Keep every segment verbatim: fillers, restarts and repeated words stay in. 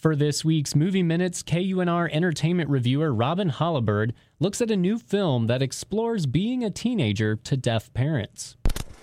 For this week's Movie Minutes, K U N R entertainment reviewer Robin Hollibird looks at a new film that explores being a teenager to deaf parents.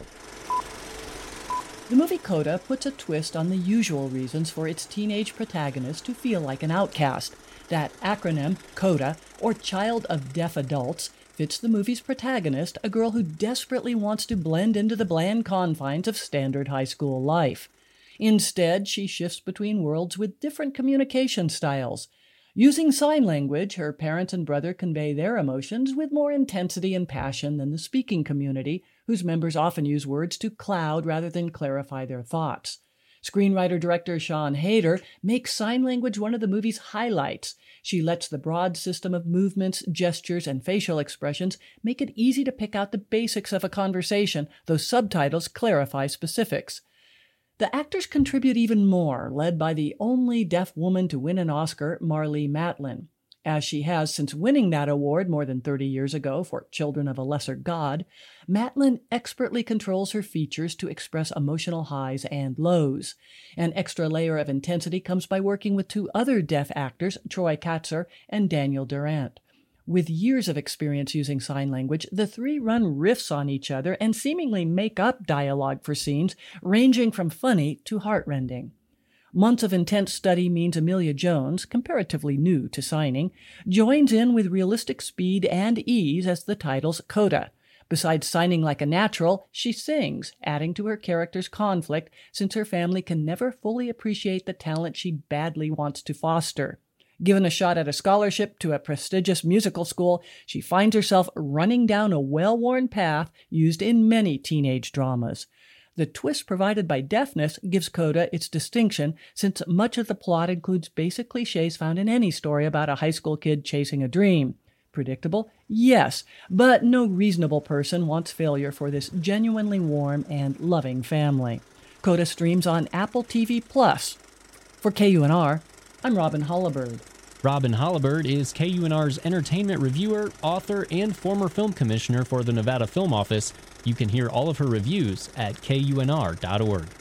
The movie Coda puts a twist on the usual reasons for its teenage protagonist to feel like an outcast. That acronym, CODA, or Child of Deaf Adults, fits the movie's protagonist, a girl who desperately wants to blend into the bland confines of standard high school life. Instead, she shifts between worlds with different communication styles. Using sign language, her parents and brother convey their emotions with more intensity and passion than the speaking community, whose members often use words to cloud rather than clarify their thoughts. Screenwriter-director Sian Heder makes sign language one of the movie's highlights. She lets the broad system of movements, gestures, and facial expressions make it easy to pick out the basics of a conversation, though subtitles clarify specifics. The actors contribute even more, led by the only deaf woman to win an Oscar, Marlee Matlin. As she has since winning that award more than thirty years ago for Children of a Lesser God, Matlin expertly controls her features to express emotional highs and lows. An extra layer of intensity comes by working with two other deaf actors, Troy Kotsur and Daniel Durant. With years of experience using sign language, the three run riffs on each other and seemingly make up dialogue for scenes ranging from funny to heartrending. Months of intense study means Amelia Jones, comparatively new to signing, joins in with realistic speed and ease as the title's Coda. Besides signing like a natural, she sings, adding to her character's conflict since her family can never fully appreciate the talent she badly wants to foster. Given a shot at a scholarship to a prestigious musical school, she finds herself running down a well-worn path used in many teenage dramas. The twist provided by deafness gives Coda its distinction, since much of the plot includes basic cliches found in any story about a high school kid chasing a dream. Predictable? Yes, but no reasonable person wants failure for this genuinely warm and loving family. Coda streams on Apple T V Plus. For K U N R, I'm Robin Hollibird. Robin Hollibird is K U N R's entertainment reviewer, author, and former film commissioner for the Nevada Film Office. You can hear all of her reviews at K U N R dot org.